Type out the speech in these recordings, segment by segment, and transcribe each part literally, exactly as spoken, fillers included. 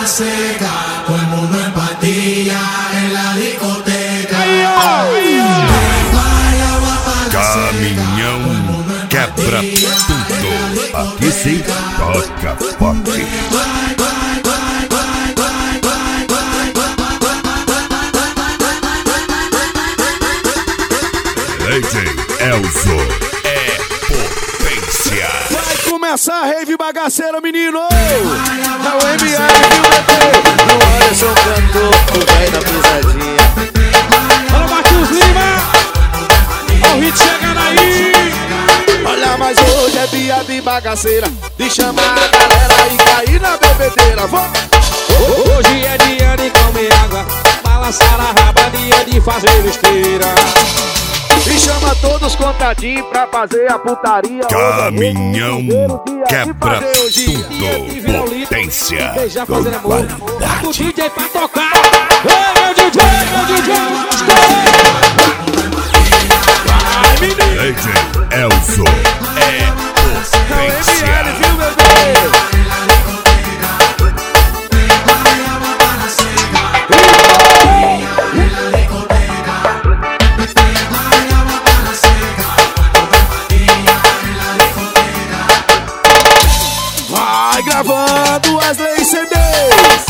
para seca, todo el mundo en patilla en la discoteca. Caminhão quebra tudo. Aqui sim toca forte. D J Elzo é potência. Vai começar a rave bagaceira, menino. É o M R, viu, bebê? Não olha, sou um cantor, o velho da pisadinha. Fala, Marquinhos Lima. Ó o hit chegando aí. Olha, mas hoje é dia de bagaceira, de chamar a galera e cair na bebedeira. Vamos. Hoje é dia de comer água, balançar a raba, dia de fazer besteira. E chama todos os contatinhos pra fazer a putaria. Caminhão quebra tudo. Potência com qualidade. O D J pra tocar. Ei, o D J, o D J. Vai, menino. D J Elzo é potência. É o M R, viu, bebê? Vai gravando as leis C Ds.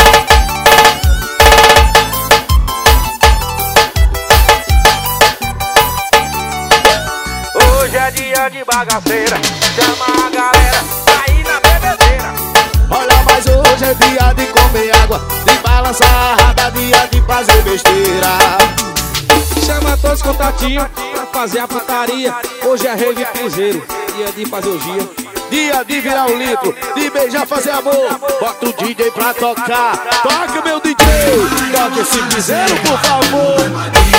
Hoje é dia de bagaceira, chama a galera, aí na bebedeira. Olha, mas hoje é dia de comer água, de balançar a raba, dia de fazer besteira. Chama todos os contatinhos pra fazer a putaria. Hoje é rave piseiro, dia de fazer o dia. Dia de virar um litro, de beijar, fazer amor. Bota o D J pra tocar. Toca, meu D J. Toca esse piseiro, por favor.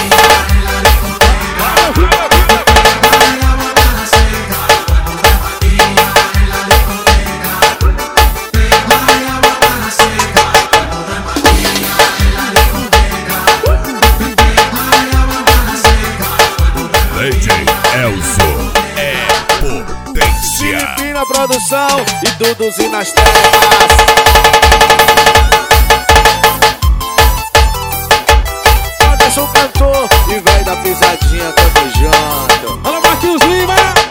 D J Elzo é potência. Filipina produção e Duduzinho nas terras. Anderson cantor e velho da pisadinha, tamo junto. Fala, Marquinhos Lima.